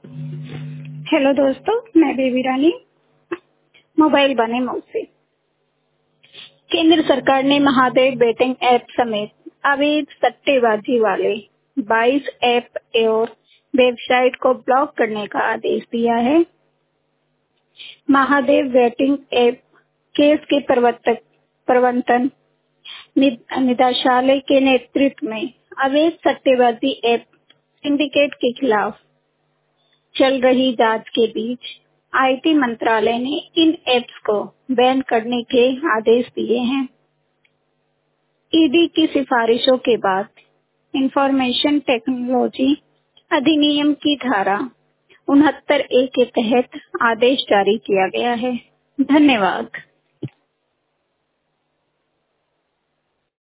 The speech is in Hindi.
हेलो दोस्तों, मैं बेबी रानी मोबाइल बने मऊ से। केंद्र सरकार ने महादेव बेटिंग ऐप समेत अवैध सट्टेबाजी वाले 22 ऐप और वेबसाइट को ब्लॉक करने का आदेश दिया है। महादेव बेटिंग ऐप केस के प्रवर्तन निदेशालय के नेतृत्व में अवैध सट्टेबाजी ऐप सिंडिकेट के खिलाफ चल रही जांच के बीच आईटी मंत्रालय ने इन ऐप्स को बैन करने के आदेश दिए हैं। ईडी की सिफारिशों के बाद इंफॉर्मेशन टेक्नोलॉजी अधिनियम की धारा 69A के तहत आदेश जारी किया गया है। धन्यवाद।